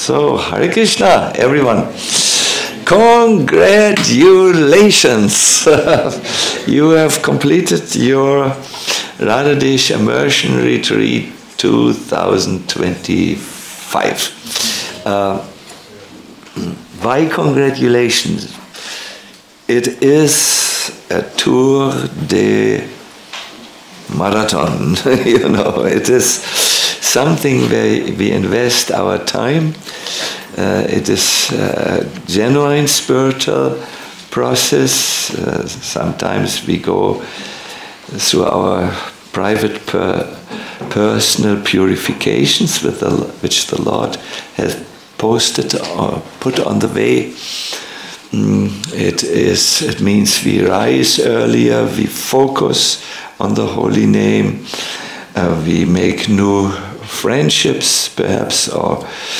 So, Hare Krishna, everyone. Congratulations! You have completed your Radhadesh Immersion Retreat 2025. Why congratulations? It is a Tour de Marathon, it is something where we invest our time. It is a genuine spiritual process. Sometimes we go through our private personal purifications which the Lord has posted or put on the way. It means we rise earlier, we focus on the holy name, we make new friendships perhaps, or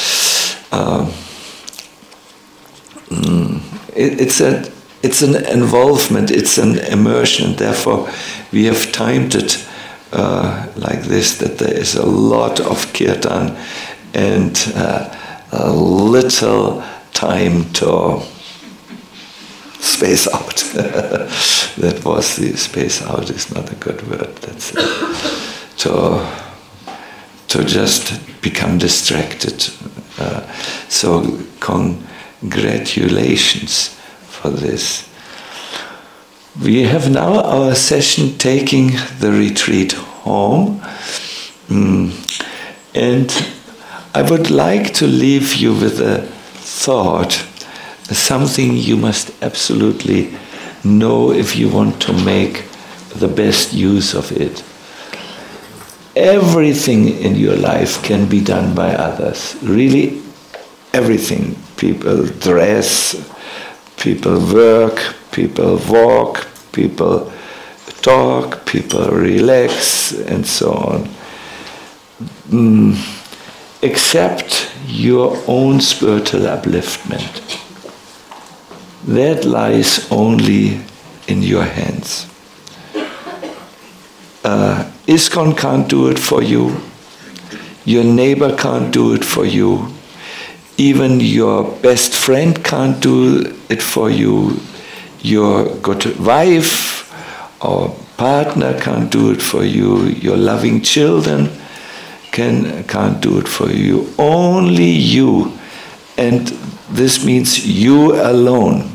it's an involvement, it's an immersion. Therefore we have timed it like this, that there is a lot of kirtan and a little time to space out. That was the space out is not a good word. That's to just become distracted. So congratulations for this. We have now our session taking the retreat home, and I would like to leave you with a thought, something you must absolutely know if you want to make the best use of it. Everything in your life can be done by others. Really, everything. People dress, people work, people walk, people talk, people relax, and so on. Except your own spiritual upliftment. That lies only in your hands. ISKCON can't do it for you. Your neighbor can't do it for you. Even your best friend can't do it for you. Your good wife or partner can't do it for you. Your loving children can't do it for you. Only you. And this means you alone.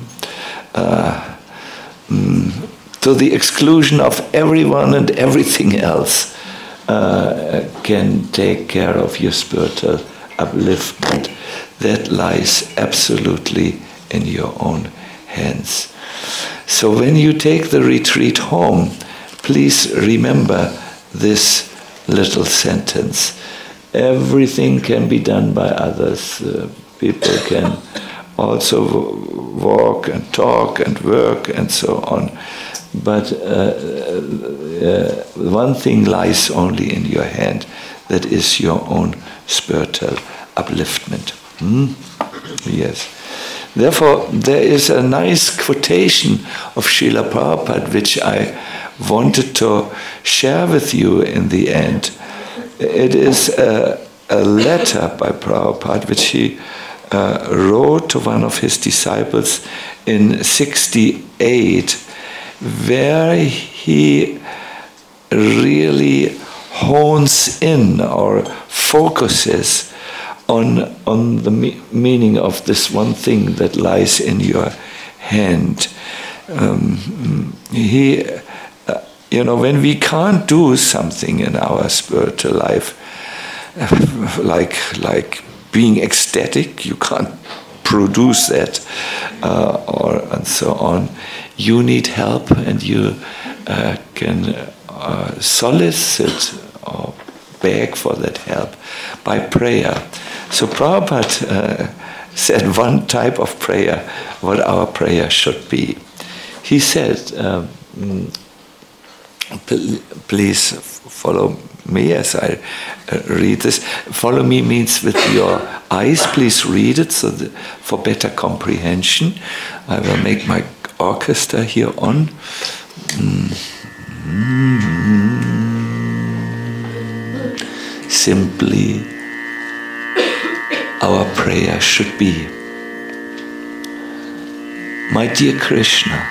To the exclusion of everyone and everything else, can take care of your spiritual upliftment. That lies absolutely in your own hands. So when you take the retreat home, please remember this little sentence. Everything can be done by others. People can also walk and talk and work and so on. But one thing lies only in your hand, that is your own spiritual upliftment. Yes. Therefore, there is a nice quotation of Srila Prabhupada which I wanted to share with you in the end. It is a letter by Prabhupada which he wrote to one of his disciples in 68, where he really hones in or focuses on the meaning of this one thing that lies in your hand. When we can't do something in our spiritual life, like being ecstatic, you can't produce that, and so on. You need help, and you can solicit or beg for that help by prayer. So Prabhupada said one type of prayer, what our prayer should be. He said, please follow me as I read this. Follow me means with your eyes, please read it for better comprehension. I will make my orchestra here on. Simply our prayer should be. My dear Krishna,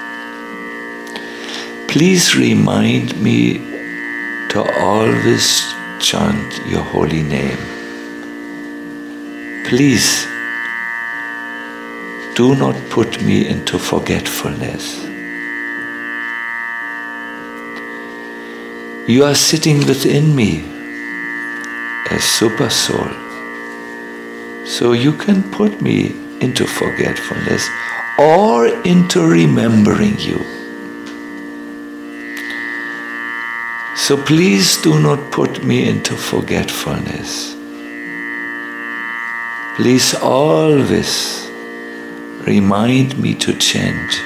please remind me to always chant your holy name. Please do not put me into forgetfulness. You are sitting within me as Super Soul, so you can put me into forgetfulness or into remembering you. So please do not put me into forgetfulness. Please always remind me to chant.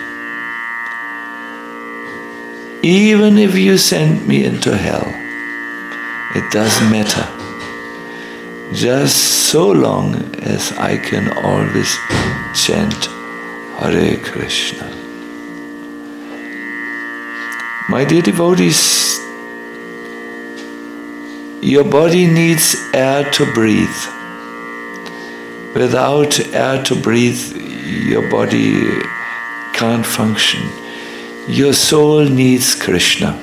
Even if you send me into hell, it doesn't matter. Just so long as I can always chant Hare Krishna. My dear devotees, your body needs air to breathe. Without air to breathe, your body can't function. Your soul needs Krishna.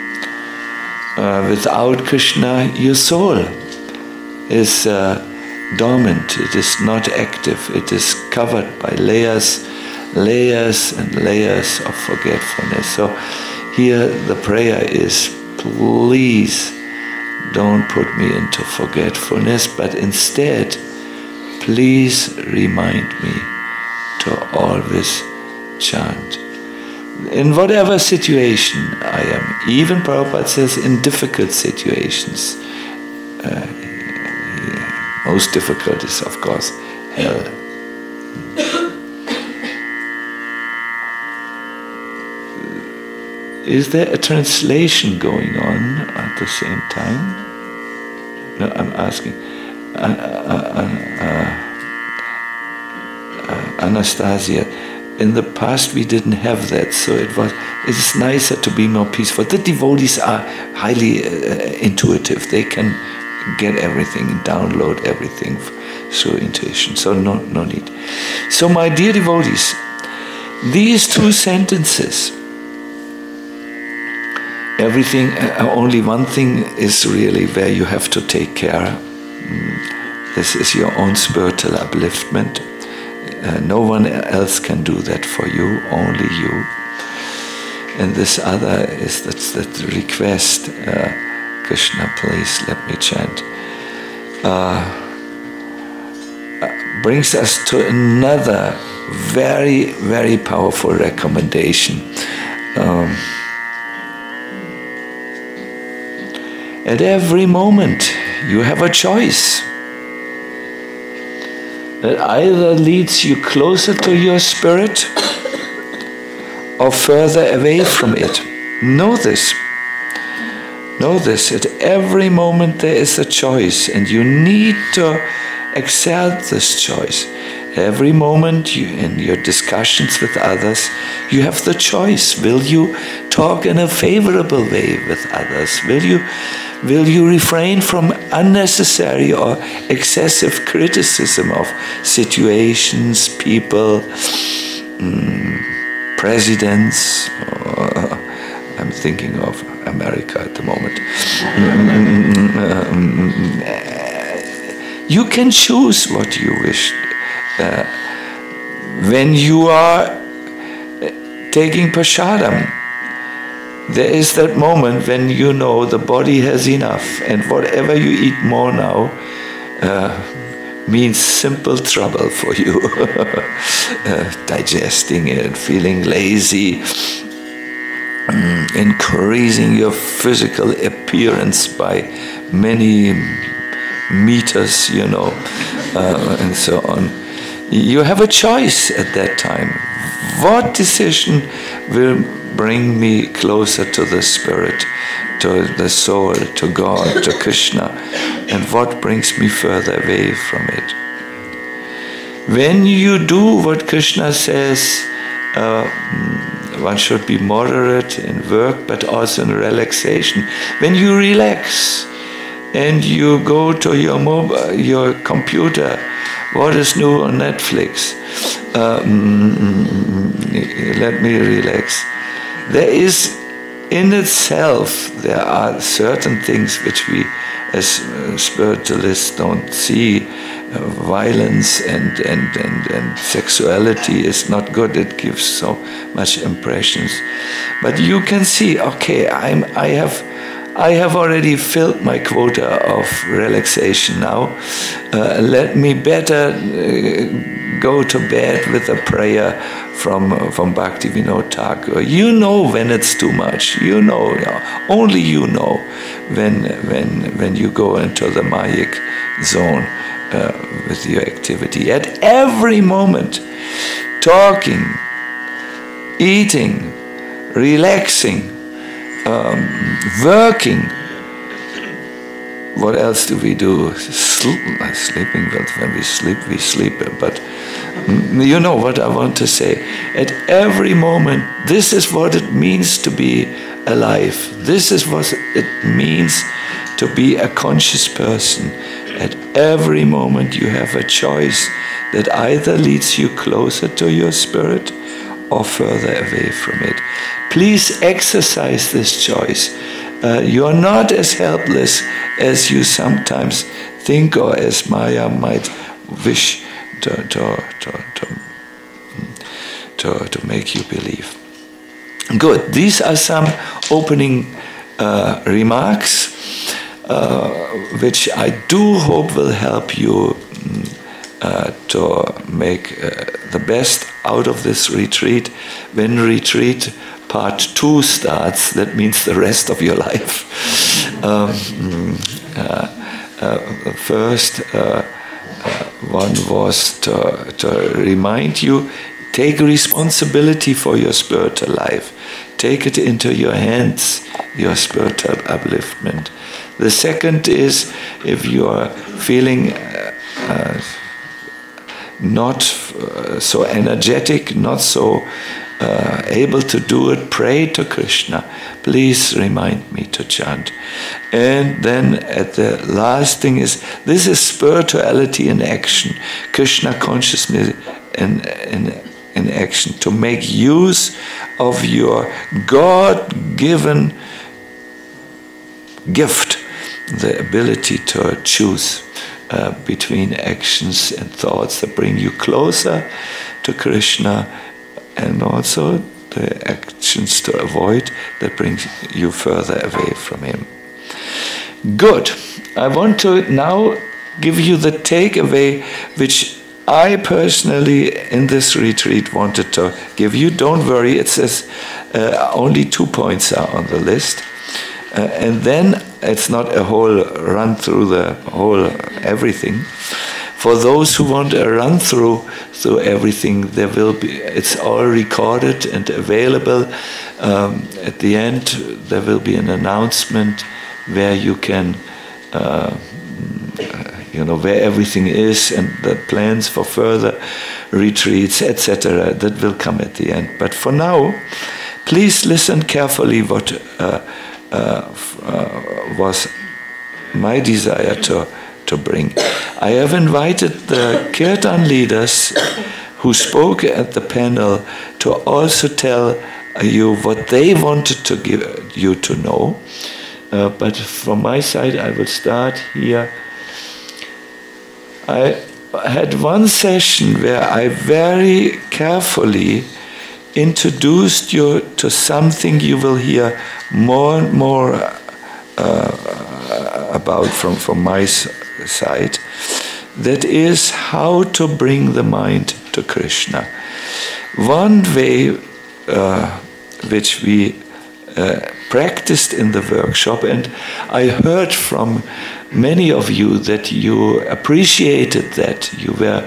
Without Krishna, your soul is dormant. It is not active. It is covered by layers and layers of forgetfulness. So here the prayer is, please don't put me into forgetfulness, but instead, please remind me to always chant. In whatever situation I am, even Prabhupada says in difficult situations, most difficult is of course hell. Is there a translation going on at the same time? No, I'm asking. Anastasia, in the past we didn't have that, so it's nicer to be more peaceful. The devotees are highly intuitive. They can get everything, download everything through intuition, so no need. So my dear devotees, these two sentences, everything, only one thing is really where you have to take care. This is your own spiritual upliftment. No one else can do that for you, only you. And this other is that request, Krishna, please let me chant, brings us to another very, very powerful recommendation. At every moment, you have a choice that either leads you closer to your spirit or further away from it. Know this. Know this. At every moment there is a choice, and you need to accept this choice. Every moment in your discussions with others, you have the choice. Will you talk in a favorable way with others? Will you refrain from unnecessary or excessive criticism of situations, people, presidents? I'm thinking of America at the moment. You can choose what you wish. When you are taking prasadam, there is that moment when you know the body has enough, and whatever you eat more now means simple trouble for you. Digesting it, feeling lazy, increasing your physical appearance by many meters, and so on. You have a choice at that time. What decision will bring me closer to the spirit, to the soul, to God, to Krishna, and what brings me further away from it? When you do what Krishna says, one should be moderate in work, but also in relaxation. When you relax, and you go to your computer, what is new on Netflix? Let me relax. There is, in itself, there are certain things which we as spiritualists don't see. Violence and sexuality is not good. It gives so much impressions. But you can see, okay, I have already filled my quota of relaxation now. Let me better go to bed with a prayer from Bhaktivinoda Thakur. You know when it's too much. You know, only you know when you go into the Mayic zone with your activity. At every moment, talking, eating, relaxing, working. What else do we do? Sleeping. Well, when we sleep. But you know what I want to say. At every moment, this is what it means to be alive. This is what it means to be a conscious person. At every moment, you have a choice that either leads you closer to your spirit or further away from it. Please exercise this choice. You are not as helpless as you sometimes think, or as Maya might wish to make you believe. Good. These are some opening remarks, which I do hope will help you to make the best out of this retreat. When retreat part 2 starts, that means the rest of your life. First one was to remind you, take responsibility for your spiritual life. Take it into your hands, your spiritual upliftment. The second is, if you are feeling not so energetic, not so able to do it, pray to Krishna. Please remind me to chant. And then at the last thing is, this is spirituality in action. Krishna consciousness in action. To make use of your God-given gift, the ability to choose between actions and thoughts that bring you closer to Krishna, and also the actions to avoid that brings you further away from him. Good. I want to now give you the takeaway which I personally in this retreat wanted to give you. Don't worry, it says only 2 points are on the list. And then it's not a whole run through the whole everything. For those who want a run through everything, there will be. It's all recorded and available. At the end, there will be an announcement where you can, where everything is and the plans for further retreats, etc. That will come at the end. But for now, please listen carefully what was my desire to bring. I have invited the Kirtan leaders who spoke at the panel to also tell you what they wanted to give you to know. But from my side, I will start here. I had one session where I very carefully introduced you to something you will hear more and more about from my side. That is how to bring the mind to Krishna. One way which we practiced in the workshop, and I heard from many of you that you appreciated that, you were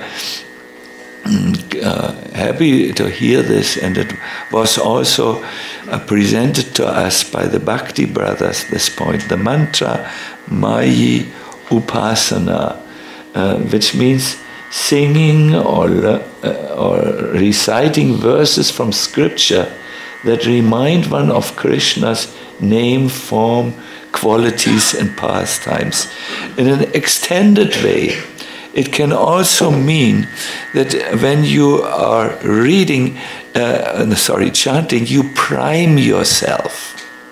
happy to hear this, and it was also presented to us by the Bhakti brothers, this point, the mantra Mayi Upasana, which means singing or reciting verses from scripture that remind one of Krishna's name, form, qualities and pastimes. In an extended way, it can also mean that when you are chanting, you prime yourself.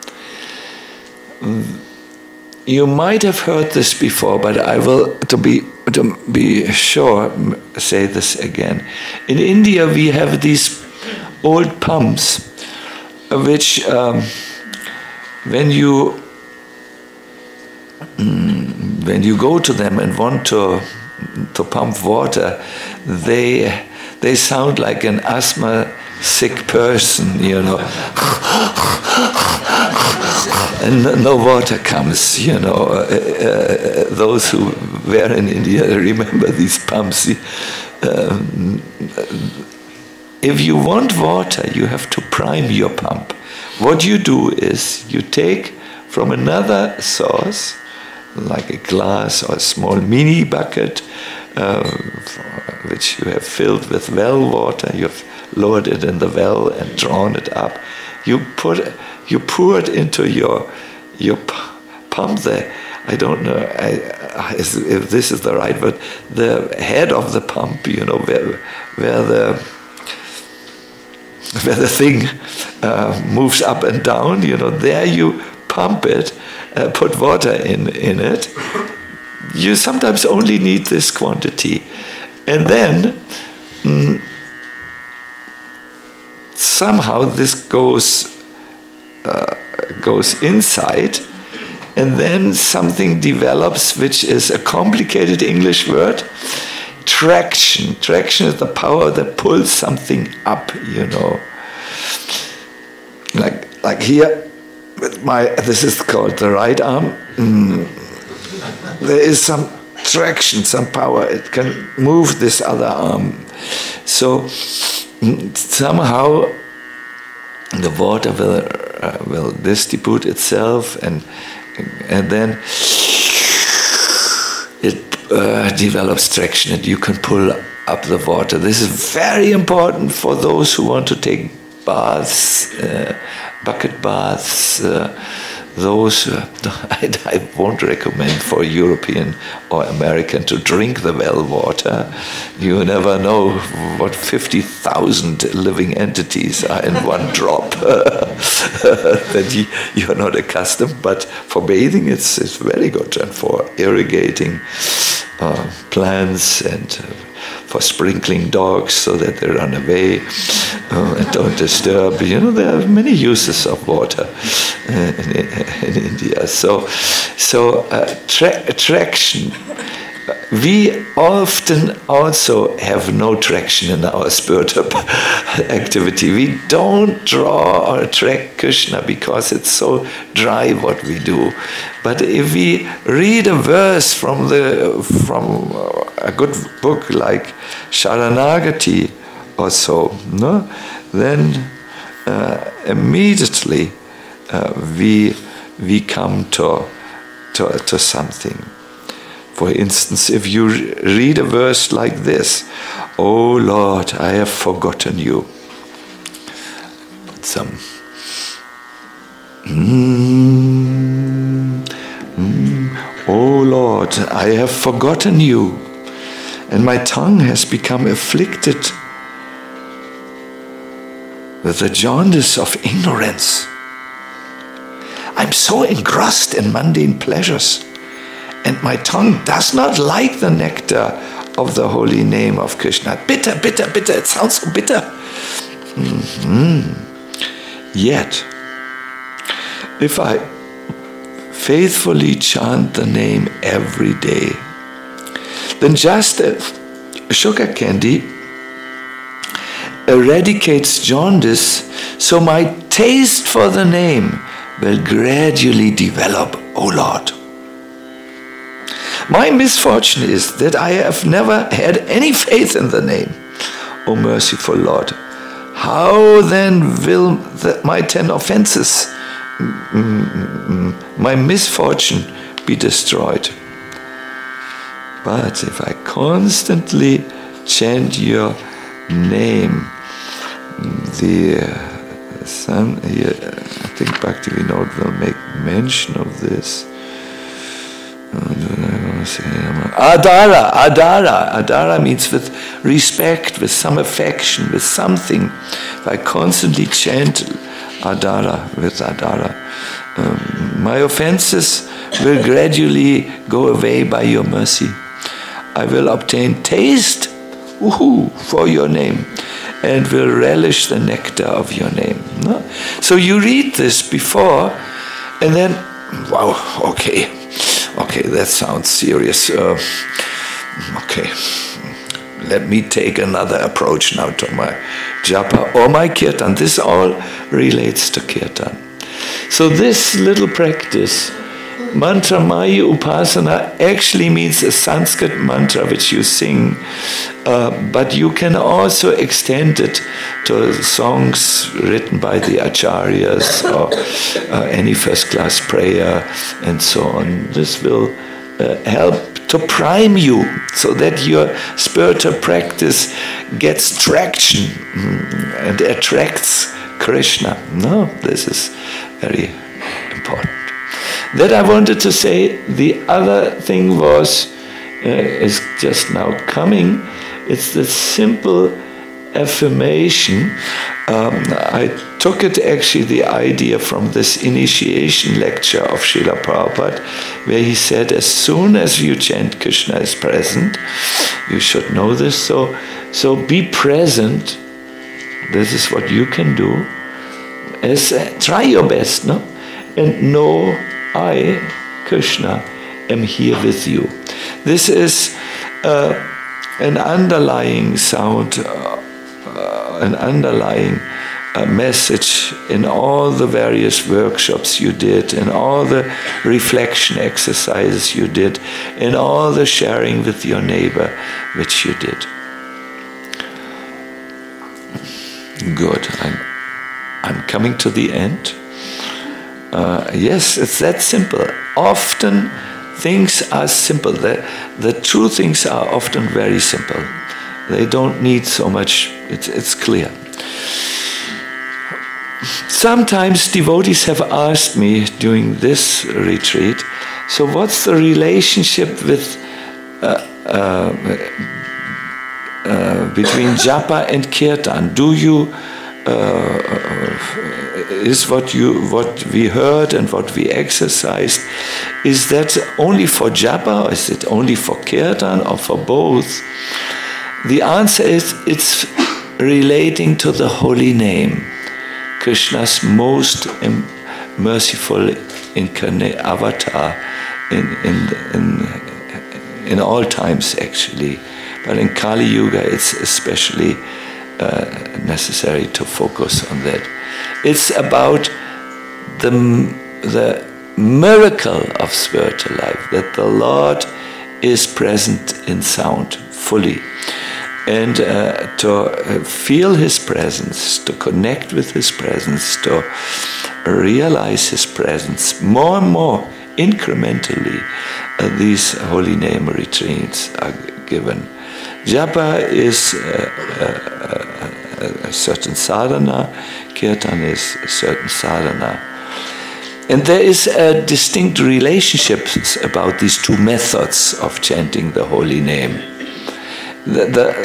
You might have heard this before, but I will, to be sure, say this again. In India, we have these old pumps, which when you go to them and want to pump water, they sound like an asthma sick person, you know. And no water comes, you know. Those who were in India remember these pumps. If you want water, you have to prime your pump. What you do is you take from another source, like a glass or a small mini bucket, which you have filled with well water. You've lowered it in the well and drawn it up. You pour it into your pump there. I don't know if this is the right word. The head of the pump, you know, where the thing moves up and down, you know, there you pump it, put water in it. You sometimes only need this quantity. And then somehow this goes inside, and then something develops, which is a complicated English word. Traction. Traction is the power that pulls something up, you know. Like here, with this is called the right arm. There is some traction, some power. It can move this other arm. So somehow the water will distribute itself, and then it develops traction, and you can pull up the water. This is very important for those who want to take baths, bucket baths. Those I won't recommend for European or American to drink the well water. You never know what 50,000 living entities are in one drop that you're not accustomed. But for bathing, it's very good, and for irrigating plants, and for sprinkling dogs so that they run away and don't disturb. You know, there are many uses of water in India. So traction. We often also have no traction in our spiritual activity. We don't draw or attract Krishna because it's so dry what we do. But if we read a verse from a good book like Sharanagati or so, no, then immediately we come to something. For instance, if you read a verse like this, "Oh Lord, I have forgotten you." Put some. "Oh Lord, I have forgotten you, and my tongue has become afflicted with the jaundice of ignorance. I'm so engrossed in mundane pleasures, and my tongue does not like the nectar of the holy name of Krishna." Bitter, bitter, bitter. It sounds so bitter. Yet, if I faithfully chant the name every day, then just as sugar candy eradicates jaundice, so my taste for the name will gradually develop, O Lord. My misfortune is that I have never had any faith in the name, O merciful Lord. How then will my 10 offenses, my misfortune, be destroyed? But if I constantly chant your name, Yes, here, I think Bhaktivinoda will make mention of this. Adara means with respect, with some affection, with something. If I constantly chant Adara, my offenses will gradually go away by your mercy. I will obtain taste for your name and will relish the nectar of your name. No? So you read this before and then, wow, okay, that sounds serious. Okay, let me take another approach now to my japa or my kirtan. This all relates to kirtan. So this little practice, mantra Maya Upasana, actually means a Sanskrit mantra which you sing, but you can also extend it to songs written by the acharyas or any first-class prayer and so on. This will help to prime you so that your spiritual practice gets traction and attracts Krishna. No, this is very important. That I wanted to say. The other thing was, is just now coming, it's the simple affirmation. I took it actually, the idea from this initiation lecture of Srila Prabhupada, where he said, as soon as you chant Krishna is present, you should know this, so be present. This is what you can do. Try your best, no? And know I, Krishna, am here with you. This is an underlying sound, an underlying message in all the various workshops you did, in all the reflection exercises you did, in all the sharing with your neighbor which you did. Good. I'm coming to the end. Yes, it's that simple. Often things are simple. The true things are often very simple. They don't need so much, it's clear. Sometimes devotees have asked me during this retreat, so what's the relationship with between japa and kirtan? Do you is what we heard and what we exercised, is that only for japa, or is it only for kirtan, or for both? The answer is it's relating to the holy name, Krishna's most merciful incarnate avatar in all times actually, but in Kali Yuga it's especially necessary to focus on that. It's about the miracle of spiritual life, that the Lord is present in sound fully, and to feel His presence, to connect with His presence, to realize His presence more and more incrementally. These holy name retreats are given. Japa is a certain sadhana, kirtan is a certain sadhana. And there is a distinct relationship about these two methods of chanting the holy name. The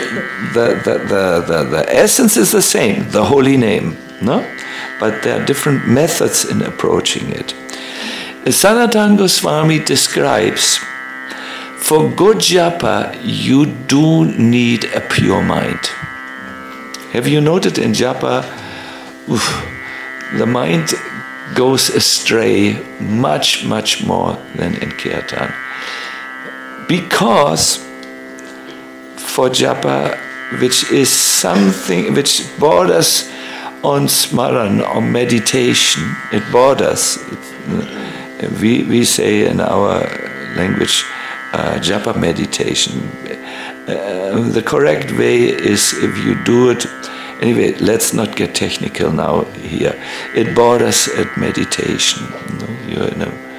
essence is the same, the holy name, no? But there are different methods in approaching it. Sanatana Goswami describes, for good japa, you do need a pure mind. Have you noted in japa, the mind goes astray much, much more than in kirtan. Because for japa, which is something which borders on smaran, on meditation, it borders. We say in our language, japa meditation. The correct way is if you do it. Anyway, let's not get technical now here. It borders at meditation. You're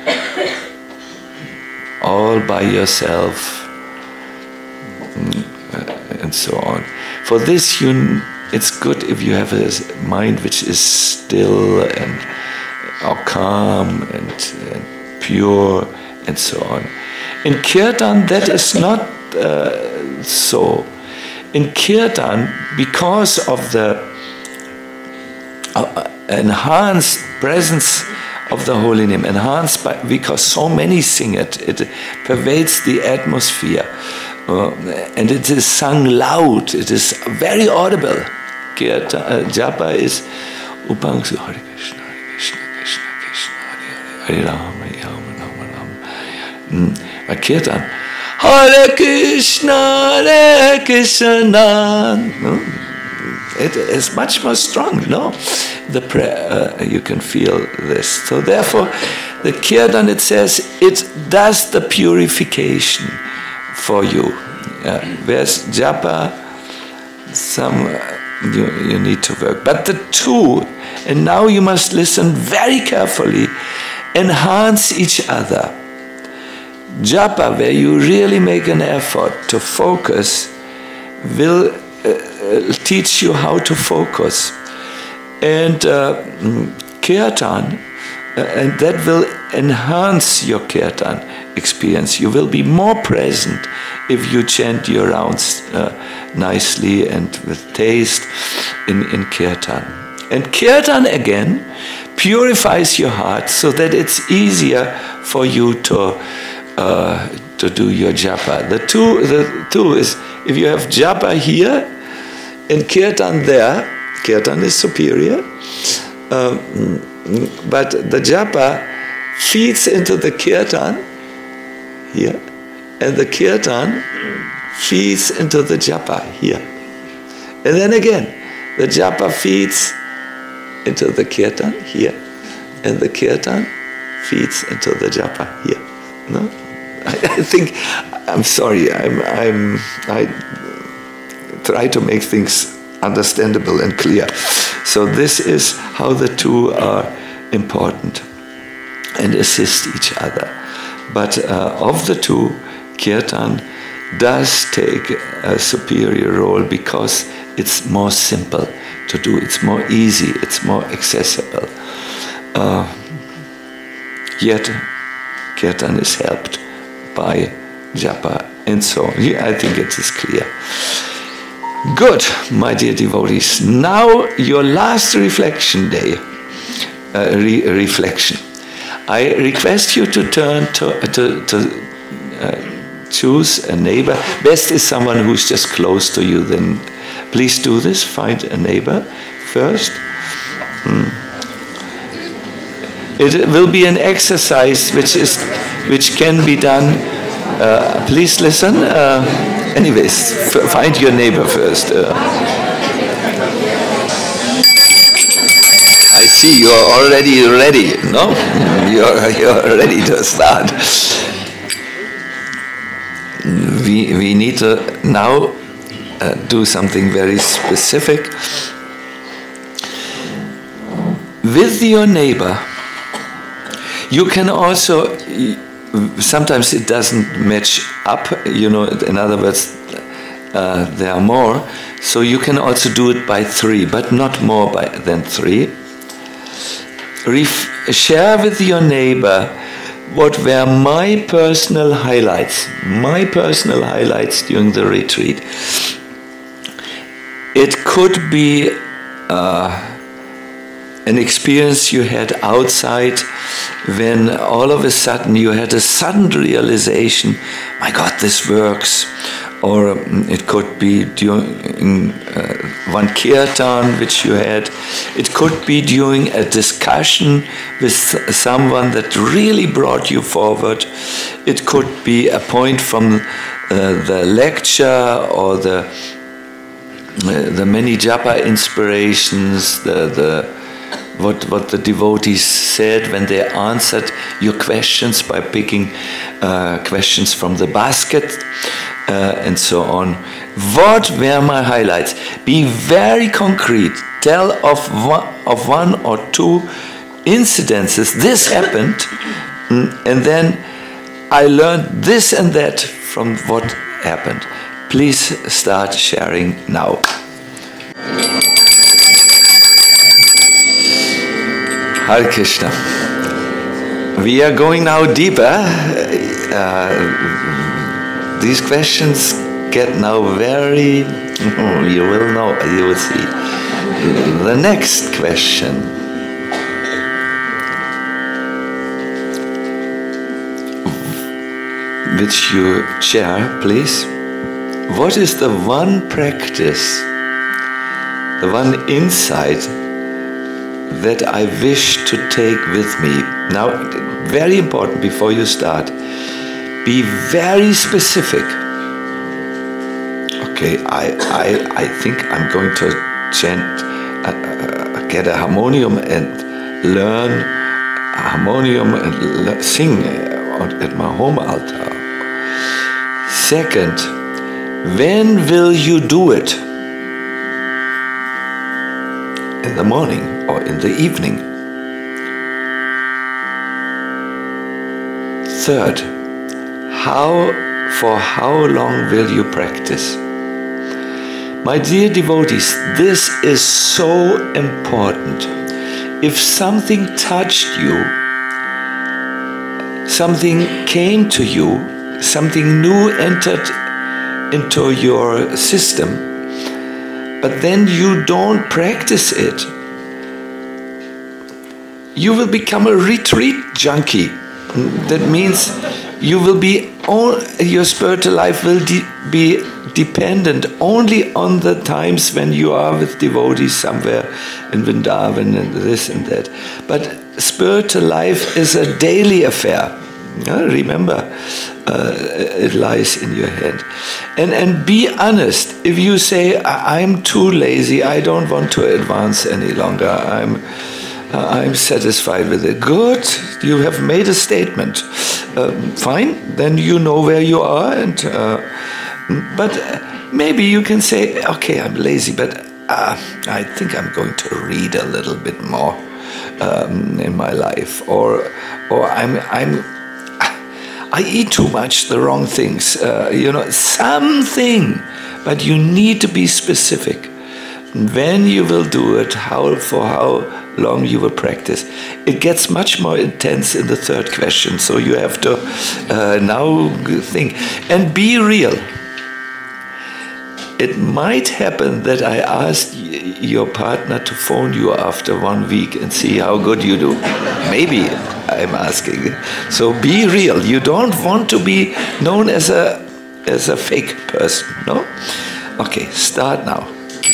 all by yourself, and so on. For this, you it's good if you have a mind which is still and calm and pure and so on. In Kirtan, that is not so. In Kirtan, because of the enhanced presence of the holy name, enhanced because so many sing it, it pervades the atmosphere, and it is sung loud, it is very audible. Kirtan, japa is Upangsu Hare Krishna, Hare Krishna, Krishna Krishna, Hare Hare, Hare Rama, Rama Rama Rama. Kirtan, Hare Krishna, Hare Krishna. No? It is much more strong, no? The prayer, you can feel this. So therefore, the Kirtan, it says, it does the purification for you. Whereas japa, you need to work. But the two, and now you must listen very carefully, enhance each other. Japa, where you really make an effort to focus, will teach you how to focus. And kirtan, and that will enhance your kirtan experience. You will be more present if you chant your rounds nicely and with taste in kirtan. And kirtan again purifies your heart so that it's easier for you to do your japa. The two is, if you have japa here and kirtan there, kirtan is superior, but the japa feeds into the kirtan here, and the kirtan feeds into the japa here. And then again, the japa feeds into the kirtan here, and the kirtan feeds into the japa here. No? I think, I'm sorry, I try to make things understandable and clear. So this is how the two are important and assist each other. But of the two, kirtan does take a superior role because it's more simple to do, it's more easy, it's more accessible. Yet kirtan is helped by japa and so on. I think it is clear. Good, my dear devotees. Now your last reflection day, reflection. I request you to turn to choose a neighbor. Best is someone who's just close to you. Then please do this. Find a neighbor first. It will be an exercise which can be done. Please listen. Anyways, find your neighbor first. I see you're already ready. No, you're ready to start. We need to now do something very specific with your neighbor. You can also, sometimes it doesn't match up, in other words, there are more, so you can also do it by 3, but not more than 3. Share with your neighbor what were my personal highlights during the retreat. It could be an experience you had outside when all of a sudden you had a sudden realization, my God, this works. Or it could be during one kirtan which you had. It could be during a discussion with someone that really brought you forward. It could be a point from the lecture or the many japa inspirations, what the devotees said when they answered your questions by picking questions from the basket and so on. What were my highlights? Be very concrete. Tell of one or 2 incidences. This happened, and then I learned this and that from what happened. Please start sharing now. Hare Krishna. We are going now deeper. These questions get now very, you will know, you will see. The next question. Which you share, please. What is the one practice, the one insight that I wish to take with me? Now, very important before you start, be very specific. Okay, I think I'm going to get a harmonium and learn a harmonium and sing at my home altar. Second, when will you do it? In the morning or in the evening? Third, for how long will you practice? My dear devotees, this is so important. If something touched you, something came to you, something new entered into your system, but then you don't practice it, you will become a retreat junkie. That means you will be, your spiritual life will be dependent only on the times when you are with devotees somewhere in Vrindavan and this and that. But spiritual life is a daily affair. Remember, it lies in your hand. And be honest. If you say, I'm too lazy, I don't want to advance any longer, I'm satisfied with it. Good, you have made a statement. Fine, then you know where you are. But maybe you can say, okay, I'm lazy, but I think I'm going to read a little bit more in my life, or I eat too much, the wrong things, something. But you need to be specific. When you will do it, for how long you will practice. It gets much more intense in the third question, so you have to now think. And be real. It might happen that I ask your partner to phone you after 1 week and see how good you do. Maybe I'm asking. So be real. You don't want to be known as a fake person, no? Okay, start now.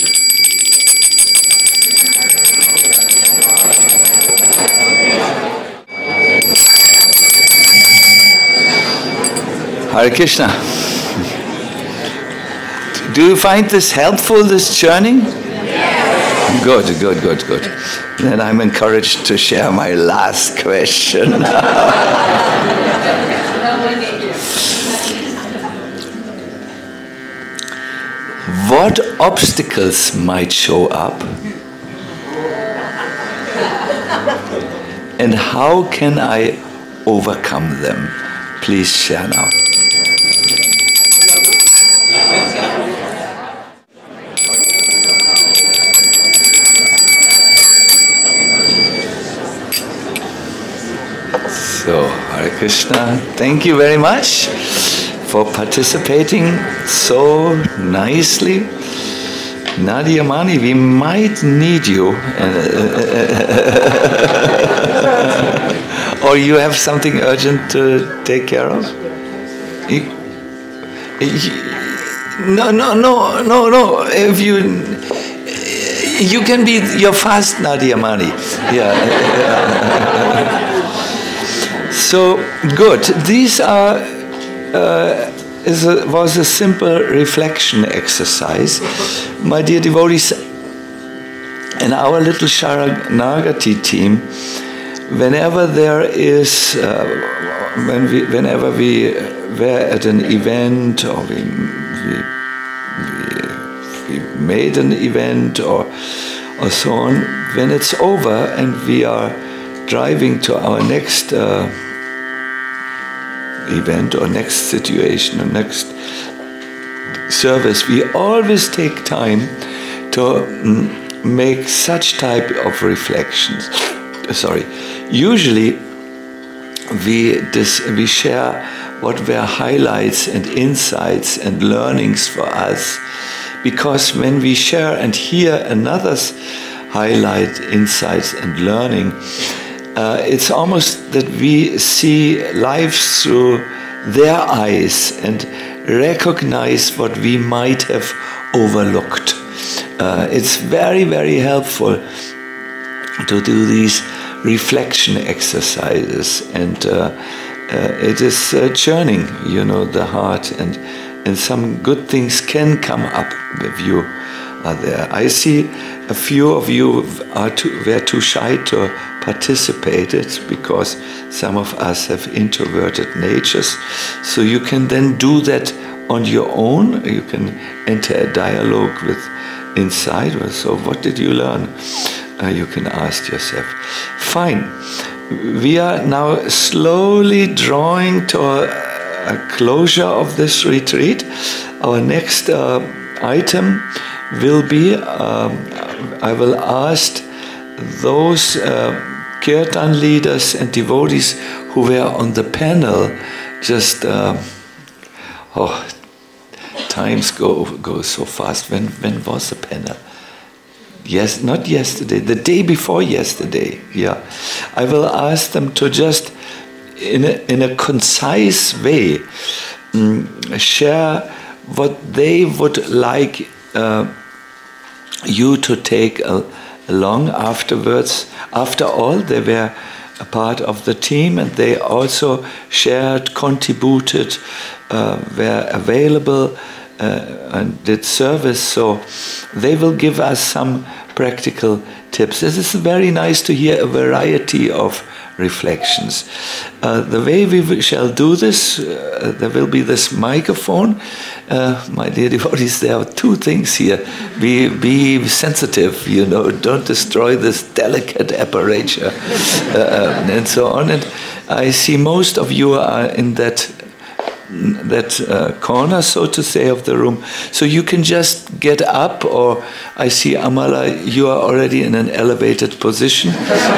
Hare Krishna. Do you find this helpful, this churning? Yes. Good. Then I'm encouraged to share my last question. What obstacles might show up? And how can I overcome them? Please share now. So, Hare Krishna, thank you very much for participating so nicely. Nadia Mani, we might need you. Or you have something urgent to take care of? No. If you can be your fast Nadia Mani. Yeah. So good. These was a simple reflection exercise. My dear devotees, in our little Sharanagati team, whenever there is, whenever we were at an event, or we made an event, or so on, when it's over and we are driving to our next event or next situation or next service, we always take time to make such type of reflections. Usually we share what were highlights and insights and learnings for us, because when we share and hear another's highlight, insights and learning, it's almost that we see life through their eyes and recognize what we might have overlooked. It's very, very helpful to do these reflection exercises, and it is churning, the heart, and some good things can come up if you are there. I see a few of you were too shy to participate because some of us have introverted natures, so you can then do that on your own. You can enter a dialogue with inside. So what did you learn? You can ask yourself. Fine. We are now slowly drawing to a closure of this retreat. Our next item will be, I will ask those kirtan leaders and devotees who were on the panel, just, times go so fast. When was the panel? Yes, not yesterday, the day before yesterday. Yeah, I will ask them to just, in a concise way, share what they would like you to take along afterwards. After all, they were a part of the team, and they also shared, contributed, were available, and did service, so they will give us some practical tips. This is very nice to hear a variety of reflections. The way we shall do this, there will be this microphone. My dear devotees, there are two things here. Be sensitive, don't destroy this delicate apparatus, and so on. And I see most of you are in that corner, so to say, of the room. So you can just get up, or I see Amala, you are already in an elevated position.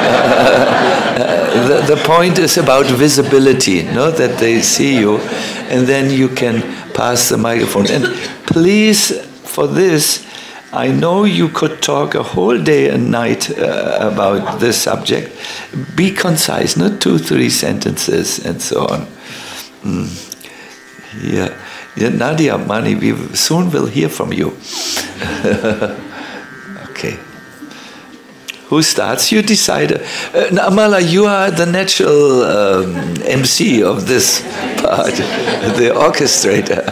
The point is about visibility, that they see you, and then you can pass the microphone. And please, for this, I know you could talk a whole day and night about this subject. Be concise, not 2-3 sentences and so on. Yeah, Nadia, Mani, we soon will hear from you. Okay. Who starts? You decide. Amala, you are the natural MC of this part, the orchestrator.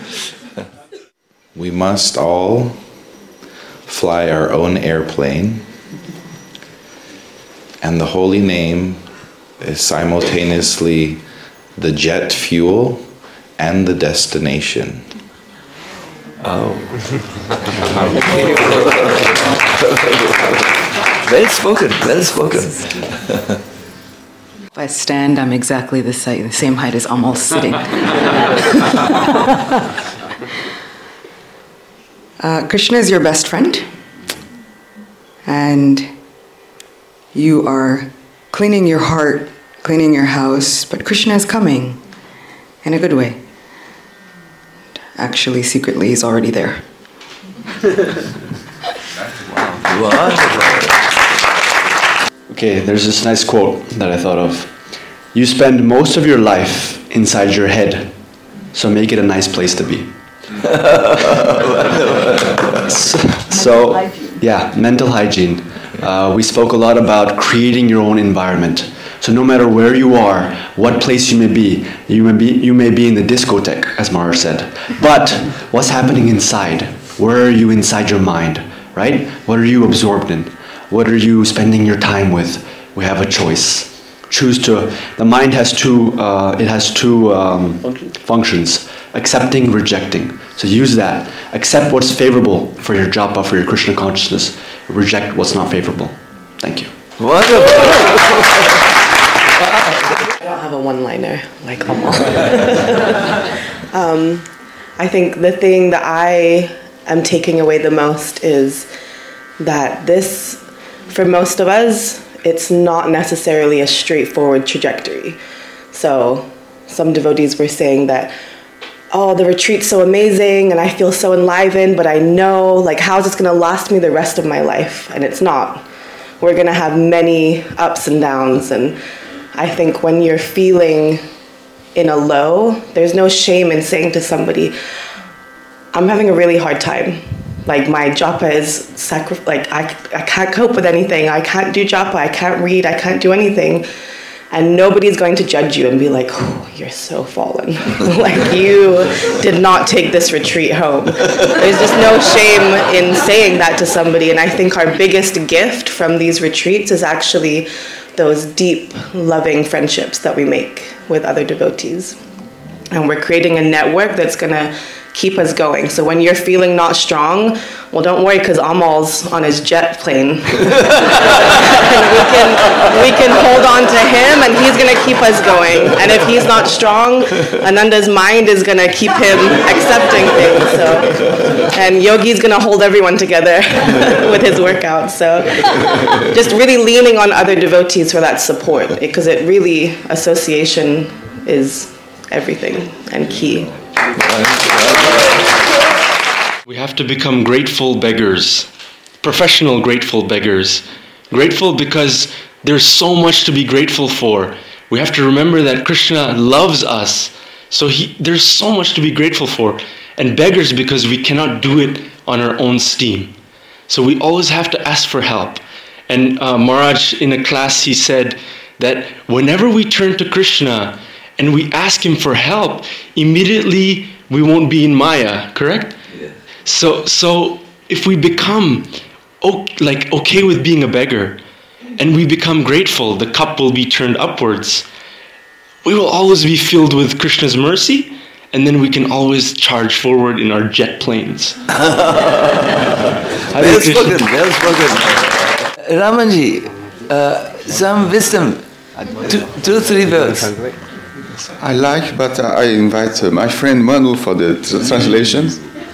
We must all fly our own airplane, and the holy name is simultaneously the jet fuel and the destination. Oh. Well spoken, well spoken. If I stand, I'm exactly the same height as Amal sitting. Krishna is your best friend, and you are cleaning your heart, cleaning your house, but Krishna is coming in a good way. Actually, secretly, he's already there. Okay, there's this nice quote that I thought of. You spend most of your life inside your head, so make it a nice place to be. So, yeah, mental hygiene. We spoke a lot about creating your own environment. So no matter where you are, what place you may be in the discotheque, as Maharaj said. But what's happening inside? Where are you inside your mind, right? What are you absorbed in? What are you spending your time with? We have a choice. The mind has two functions, accepting, rejecting. So use that. Accept what's favorable for your japa, for your Krishna consciousness. Reject what's not favorable. Thank you. Wonderful. I don't have a one-liner like Amal. I think the thing that I am taking away the most is that this, for most of us, it's not necessarily a straightforward trajectory. So some devotees were saying that, oh, the retreat's so amazing and I feel so enlivened, but I know, like, how's this gonna last me the rest of my life? And it's not. We're gonna have many ups and downs, and I think when you're feeling in a low, there's no shame in saying to somebody, I'm having a really hard time. Like, my japa is I can't cope with anything. I can't do japa, I can't read, I can't do anything. And nobody's going to judge you and be like, oh, you're so fallen. Like, you did not take this retreat home. There's just no shame in saying that to somebody. And I think our biggest gift from these retreats is actually those deep, loving friendships that we make with other devotees. And we're creating a network that's going to keep us going. So when you're feeling not strong, well, don't worry, because Amal's on his jet plane. And we can hold on to him, and he's going to keep us going. And if he's not strong, Ananda's mind is going to keep him accepting things. So, and Yogi's going to hold everyone together with his workout. So just really leaning on other devotees for that support, because it really, association is everything and key. We have to become grateful beggars, professional grateful beggars. Grateful because there's so much to be grateful for. We have to remember that Krishna loves us, so there's so much to be grateful for. And beggars because we cannot do it on our own steam. So we always have to ask for help. And Maharaj, in a class, he said that whenever we turn to Krishna and we ask him for help, immediately we won't be in Maya, correct? Yeah. So if we become okay with being a beggar, and we become grateful, the cup will be turned upwards. We will always be filled with Krishna's mercy, and then we can always charge forward in our jet planes. Well spoken. Ramanji, some wisdom, 2-3 words. I like, but I invite my friend Manu for the translation.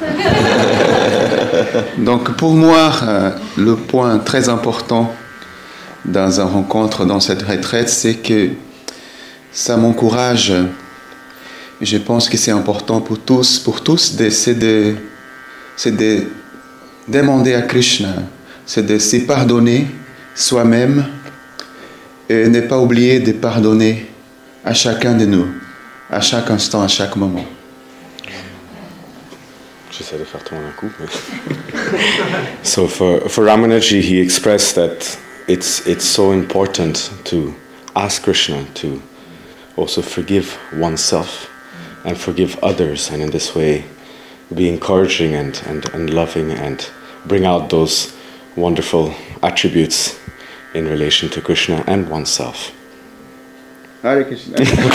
Donc pour moi, le point très important dans une rencontre, dans cette retraite, c'est que ça m'encourage. Je pense que c'est important pour tous, c'est de demander à Krishna, c'est de se pardonner soi-même et ne pas oublier de pardonner à chacun de nous, à chaque instant, à chaque moment. J'essaie de faire tout en un coup. So for Ramanaji, he expressed that it's so important to ask Krishna to also forgive oneself and forgive others, and in this way be encouraging and loving and bring out those wonderful attributes in relation to Krishna and oneself. Hare Krishna.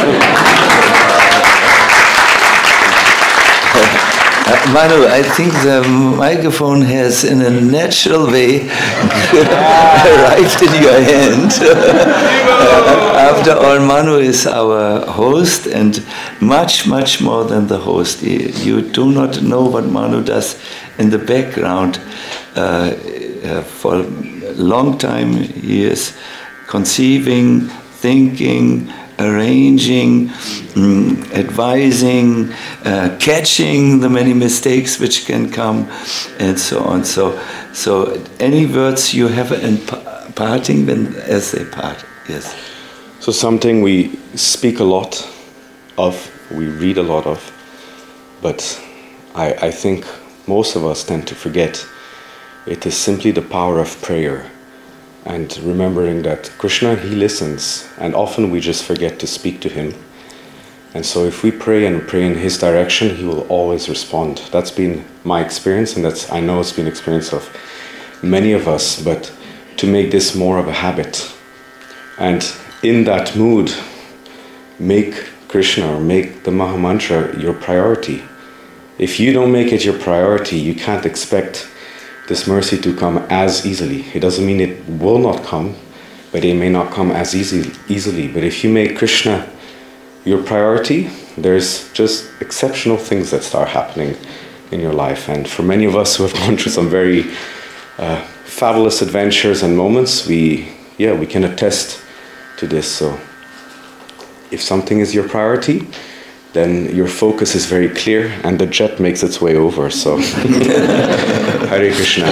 Manu, I think the microphone has, in a natural way, arrived in your hand. After all, Manu is our host, and much, much more than the host. You do not know what Manu does in the background. For a long time, he is conceiving, thinking, arranging, advising, catching the many mistakes which can come, and so on. So any words you have in parting as they part? Yes. So something we speak a lot of, we read a lot of, but I think most of us tend to forget. It is simply the power of prayer. And remembering that Krishna, he listens, and often we just forget to speak to him. And so if we pray and pray in his direction, he will always respond. That's been my experience, and I know it's been experience of many of us, but to make this more of a habit. And in that mood, make Krishna or make the Mahamantra your priority. If you don't make it your priority, you can't expect this mercy to come as easily. It doesn't mean it will not come, but it may not come as easily. But if you make Krishna your priority, there's just exceptional things that start happening in your life. And for many of us who have gone through some very fabulous adventures and moments, we can attest to this. So if something is your priority, then your focus is very clear and the jet makes its way over. So Hare Krishna.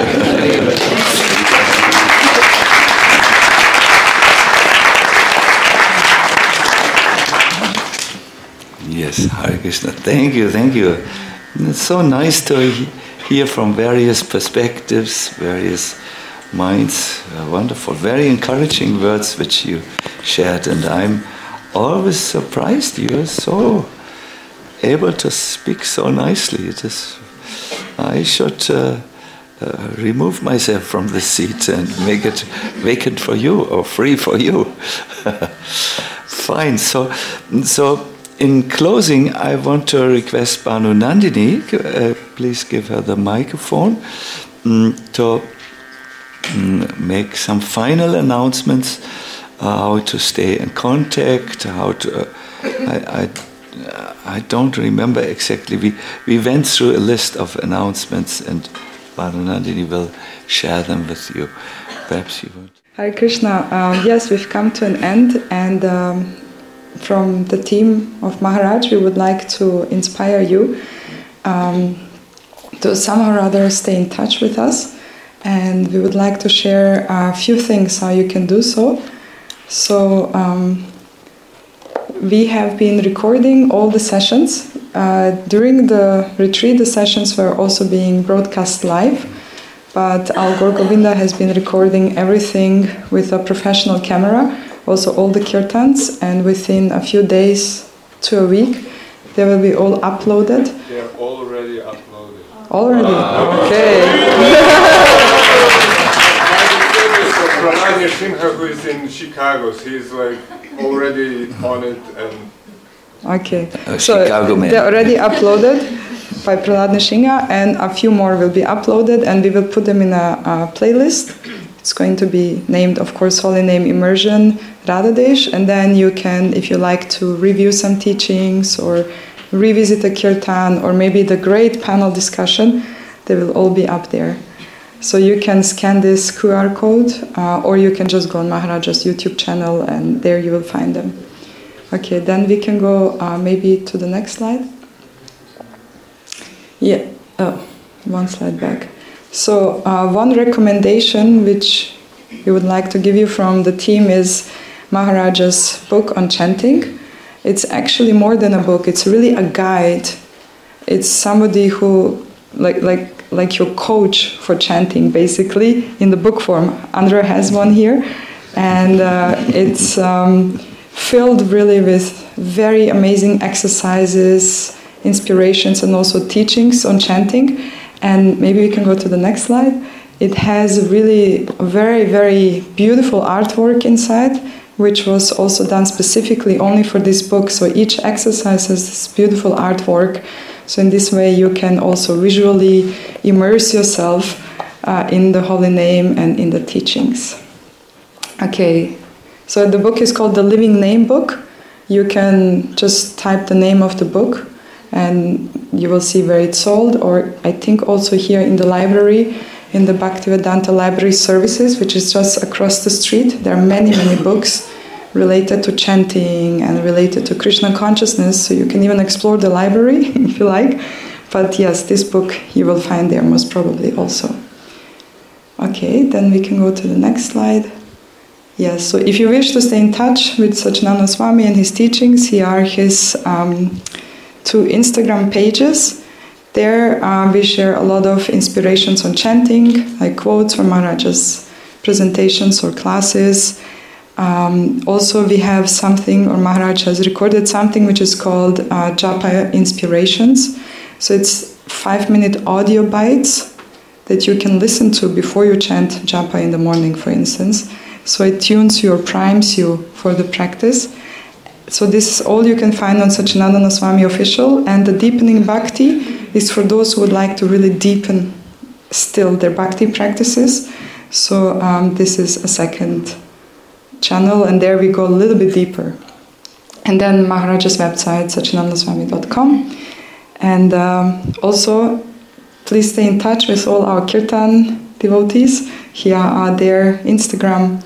Yes, Hare Krishna. Thank you. It's so nice to hear from various perspectives, various minds. Wonderful, very encouraging words which you shared, and I'm always surprised you are so able to speak so nicely. I should remove myself from the seat and make it vacant for you or free for you. Fine. So in closing, I want to request Bhanu Nandini, please give her the microphone, to make some final announcements, how to stay in contact, how to... I don't remember exactly. We went through a list of announcements, and Bhanu Nandini will share them with you. Perhaps you would. Hare Krishna. Yes, we've come to an end, and from the team of Maharaj, we would like to inspire you to somehow or other stay in touch with us, and we would like to share a few things how you can do so. So we have been recording all the sessions. During the retreat, the sessions were also being broadcast live, but our Gaur Govinda has been recording everything with a professional camera, also all the kirtans, and within a few days to a week, they will be all uploaded. They are already uploaded. Already? Okay. Prahlad Nrsimha, who is in Chicago, he's like already on it and... Okay, so they're already uploaded by Prahlad Nrsimha, and a few more will be uploaded, and we will put them in a playlist. It's going to be named, of course, Holy Name Immersion Radhadesh, and then you can, if you like to review some teachings or revisit a kirtan or maybe the great panel discussion, they will all be up there. So you can scan this QR code, or you can just go on Maharaja's YouTube channel, and there you will find them. Okay, then we can go maybe to the next slide. Yeah, one slide back. So one recommendation which we would like to give you from the team is Maharaja's book on chanting. It's actually more than a book, it's really a guide. It's somebody who, like your coach for chanting, basically, in the book form. Andrea has one here, and it's filled really with very amazing exercises, inspirations, and also teachings on chanting. And maybe we can go to the next slide. It has really very, very beautiful artwork inside, which was also done specifically only for this book. So each exercise has this beautiful artwork. So in this way you can also visually immerse yourself in the holy name and in the teachings. Okay, so the book is called the Living Name Book. You can just type the name of the book and you will see where it's sold, or I think also here in the library, in the Bhaktivedanta Library Services, which is just across the street. There are many, many books related to chanting and related to Krishna consciousness, so you can even explore the library if you like. But yes, this book you will find there most probably also. Okay, then we can go to the next slide. Yes, so if you wish to stay in touch with Satchidananda Swami and his teachings, here are his 2 Instagram pages. There we share a lot of inspirations on chanting, like quotes from Maharaja's presentations or classes. Also we have something, or Maharaj has recorded something which is called Japa Inspirations. So it's 5-minute audio bites that you can listen to before you chant Japa in the morning, for instance. So it tunes you or primes you for the practice. So this is all you can find on Satchidananda Swami Official. And the Deepening Bhakti is for those who would like to really deepen still their bhakti practices. So this is a second channel, and there we go a little bit deeper. And then Maharaja's website, satchidanandaswami.com. And also please stay in touch with all our Kirtan devotees. Here are their Instagram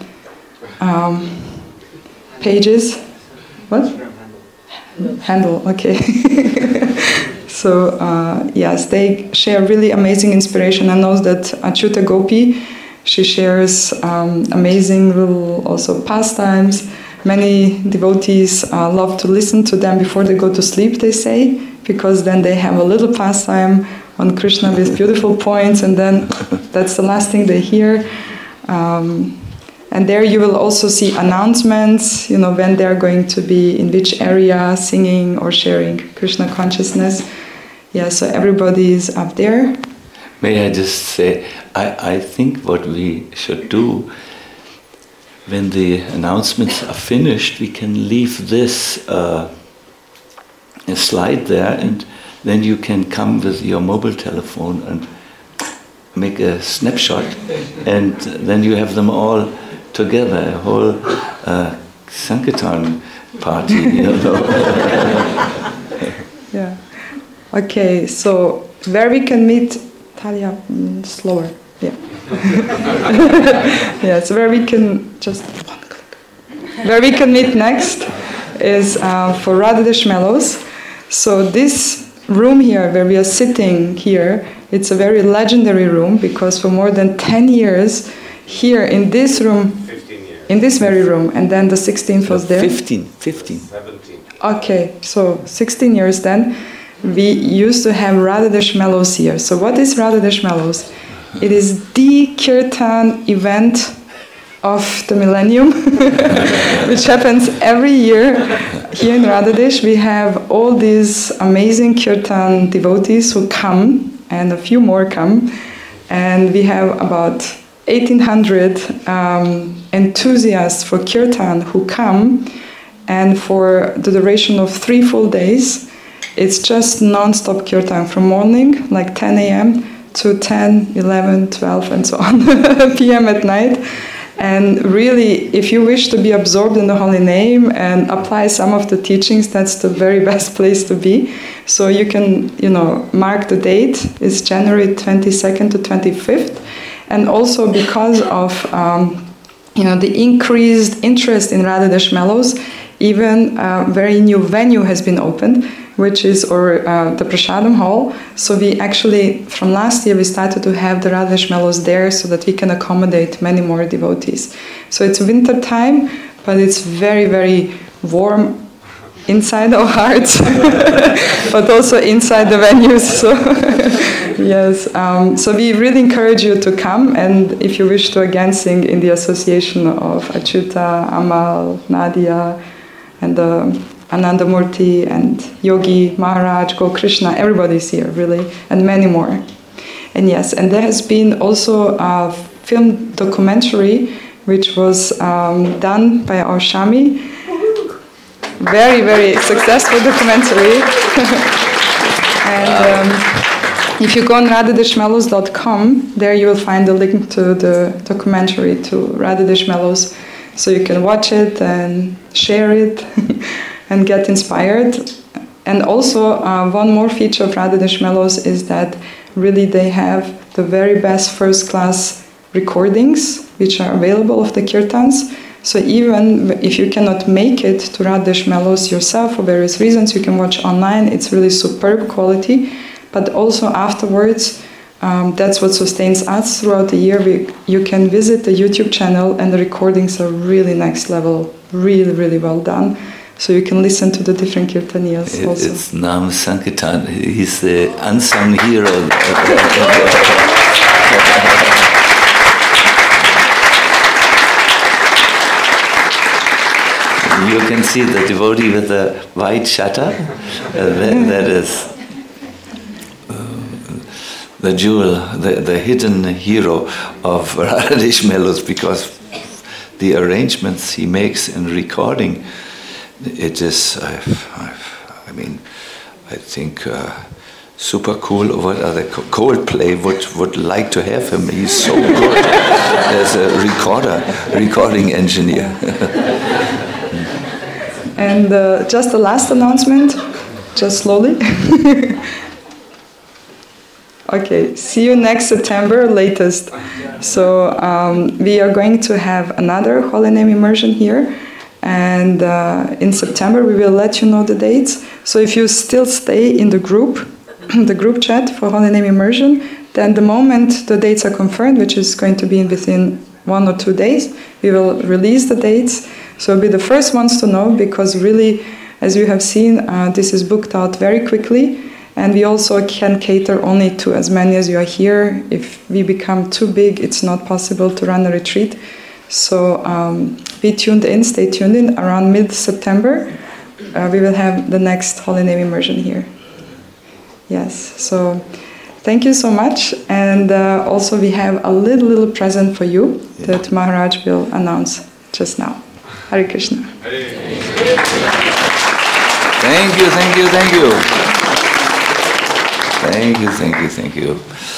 pages. What? Handle, okay. So, yes, they share really amazing inspiration. I know that Achyuta Gopi, she shares amazing little also pastimes. Many devotees love to listen to them before they go to sleep, they say, because then they have a little pastime on Krishna with beautiful points, and then that's the last thing they hear. And there you will also see announcements, when they're going to be in which area singing or sharing Krishna consciousness. Yeah, so everybody is up there. May I just say, I think what we should do, when the announcements are finished, we can leave this a slide there, and then you can come with your mobile telephone and make a snapshot, and then you have them all together, a whole Sankirtan party, Yeah. Okay, so where we can meet, Talia, slower. Yeah. Yeah, so where we can just one click. Where we can meet next is for Radha Deshmelos. So this room here, where we are sitting here, it's a very legendary room because for more than 10 years, here in this room, 15 years. In this very room, and then the 16th was there. 17. Okay, so 16 years then. We used to have Radha Deshmelos here. So what is Radha Deshmelos? It is the Kirtan event of the millennium, which happens every year. Here in Radhadesh, we have all these amazing Kirtan devotees who come, and a few more come. And we have about 1,800 enthusiasts for Kirtan who come, and for the duration of 3 full days, it's just non-stop Kirtan from morning, like 10 a.m. to 10, 11, 12, and so on p.m. at night. And really, if you wish to be absorbed in the holy name and apply some of the teachings, that's the very best place to be. So you can, mark the date. It's January 22nd to 25th. And also because of, the increased interest in Radha Deshmelos, even a very new venue has been opened, which is the Prasadam Hall. So we actually, from last year, we started to have the Radha Deshmelos there so that we can accommodate many more devotees. So it's winter time, but it's very, very warm inside our hearts, but also inside the venues. So yes, so we really encourage you to come, and if you wish to again sing in the association of Achyuta, Amal, Nadia, and Ananda Murti and Yogi, Maharaj, Go Krishna, everybody's here really, and many more. And yes, and there has been also a film documentary which was done by our Shami. Very, very successful documentary. And if you go on radhadeshmelos.com, there you will find the link to the documentary to Radha Deshmelos, so you can watch it and share it and get inspired. And also one more feature of Radha Deshmelos is that really they have the very best first-class recordings which are available of the kirtans. So even if you cannot make it to Radha Deshmelos yourself for various reasons, you can watch online. It's really superb quality. But also afterwards, that's what sustains us throughout the year. You can visit the YouTube channel, and the recordings are really next level, really, really well done. So you can listen to the different kirtaniyas also. It's Nam Sankirtan. He's the unsung hero. You can see the devotee with the white shutter. That is the jewel, the hidden hero of Radha Deshmelos, because the arrangements he makes in recording, it is, I think super cool. What other Coldplay would like to have him. He's so good as a recording engineer. And just the last announcement, just slowly. Okay, see you next September latest. So we are going to have another Holy Name immersion here, and in September we will let you know the dates. So if you still stay in the group chat for Holy Name immersion, then the moment the dates are confirmed, which is going to be within 1 or 2 days, we will release the dates. So we'll be the first ones to know, because really, as you have seen, this is booked out very quickly. And we also can cater only to as many as you are here. If we become too big, it's not possible to run a retreat. So be tuned in, stay tuned in. Around mid-September, we will have the next Holy Name immersion here. Yes, so thank you so much. And also we have a little present for you that Maharaj will announce just now. Hare Krishna. Thank you, thank you, thank you. Thank you, thank you, thank you.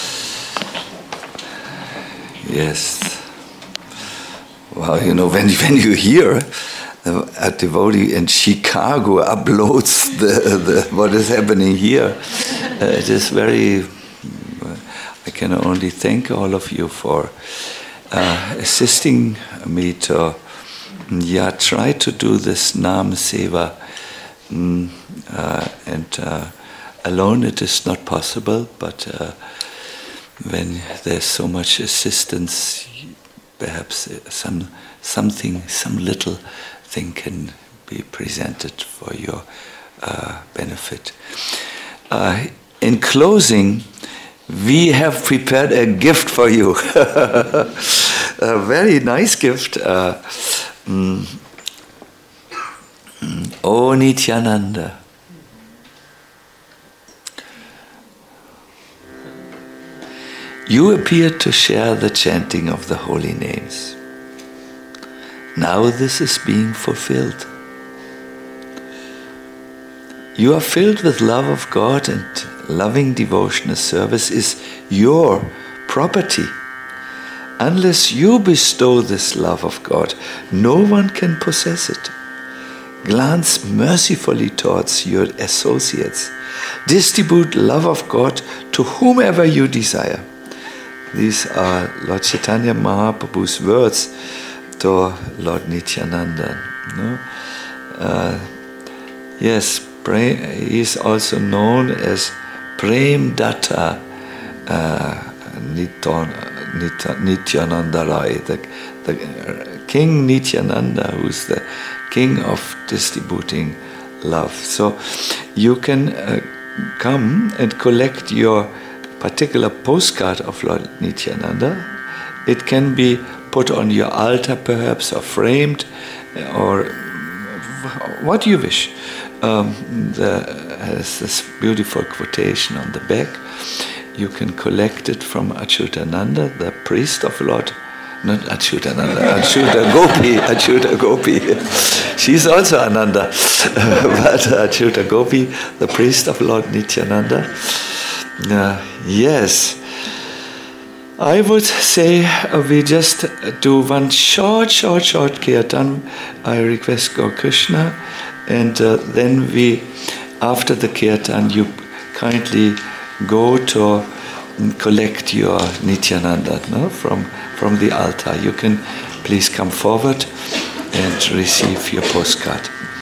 Yes. Well, you know, when you hear a devotee in Chicago uploads the what is happening here, it is very. I can only thank all of you for assisting me to, try to do this Nam Seva, and. Alone it is not possible, but when there's so much assistance, perhaps some little thing can be presented for your benefit. In closing, we have prepared a gift for you, a very nice gift. O Nityananda. You appeared to share the chanting of the holy names. Now this is being fulfilled. You are filled with love of God, and loving devotional service is your property. Unless you bestow this love of God, no one can possess it. Glance mercifully towards your associates. Distribute love of God to whomever you desire. These are Lord Chaitanya Mahaprabhu's words to Lord Nityananda. No? Yes, he is also known as Prem Datta Nityananda Rai, the King Nityananda, who is the king of distributing love. So you can come and collect your particular postcard of Lord Nityananda. It can be put on your altar perhaps, or framed, or what you wish. There's this beautiful quotation on the back. You can collect it from Achyutananda, the priest of Lord, not Achyutananda, Achyuta Gopi. She's also Ananda, but Achyuta Gopi, the priest of Lord Nityananda. Yes, I would say we just do one short kirtan. I request Gaur Krishna, and then we, after the kirtan, you kindly go to collect your Nityananda, no? from the altar. You can please come forward and receive your postcard.